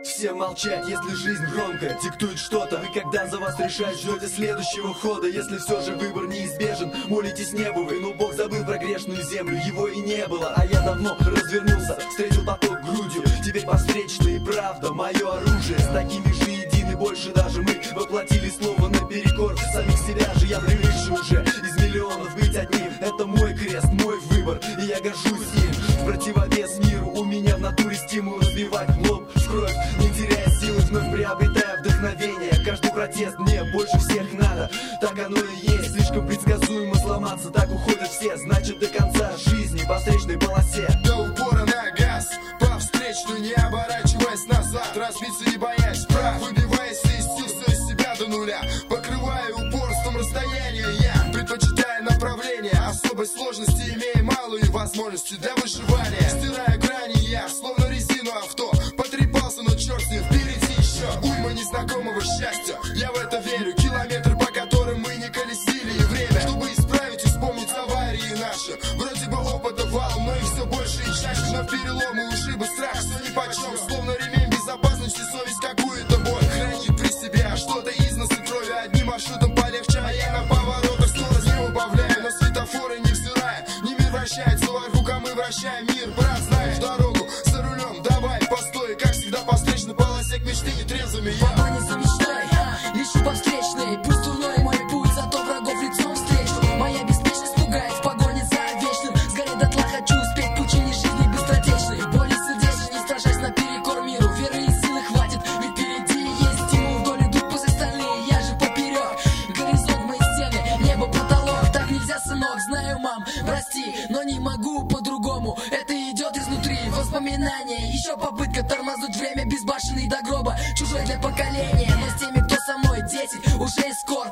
Всем молчать, если жизнь громкая диктует что-то. Вы когда за вас решать, ждете следующего хода. Если все же выбор неизбежен, молитесь небу вы. Но Бог забыл про грешную землю, его и не было. А я давно развернулся, встретил поток грудью. Теперь постречная и правда, мое оружие. С такими же едины, больше даже мы воплотили слово наперекор самих себя же. Я привыкший уже из миллионов быть одним. Это мой крест, мой выбор, и я горжусь им. В противовес миру у меня в натуре стимул разбивать лоб в кровь, не теряя силы, вновь приобретая вдохновение. Каждый протест мне больше всех надо, так оно и есть. Слишком предсказуемо сломаться, так уходят все. Значит, до конца жизни по встречной полосе. До упора на газ, по встречной, не оборачиваясь назад. Разбиться не боясь прав, выбиваясь из сил, все из себя до нуля. Покрывая упорством расстояние, я предпочитаю направление особой сложности, имея малые возможности для выживания. Стирая грани, я словно резину авто потрепался, но черт с ним, впереди еще уйма незнакомого счастья. Я в это верю, километры, по которым мы не колесили, и время, чтобы исправить и вспомнить аварии наши. Вроде бы опыта валом, но и все больше и чаще. Но переломы, ушибы, страх, все нипочем. Словно ремень безопасности, совесть какую-то боль хранит при себе, а что-то из нас и крови. Одним маршрутом полегче, а я на поворотах скорость не убавляю. На светофоры не взирая, не мир вращается вокруг, а мы вращаем мир. Брат, знаешь дорогу, за рулем, давай, постой. Как всегда по встречной полосе к мечте нетрезвыми я. Погоня за мечтой, лечу по встречной. Пусть дурной мой путь, зато врагов лицом встречу. Моя беспечность пугает в погоне за вечным. Сгореть дотла хочу успеть пучине жизни быстротечной. В боли сердечной, не страшась наперекор миру. Веры и силы хватит, ведь впереди есть стимул. Вдоль идут пусть остальные, я же поперек. Горизонт мои стены, небо потолок. Так нельзя, сынок, знаю, мам, прости, но не могу по-другому. Это идет изнутри, воспоминания. Еще попытка тормознуть время, безбашенный до гроба. Чужой для поколения, но с теми, кто со мной, 10 уже скоро.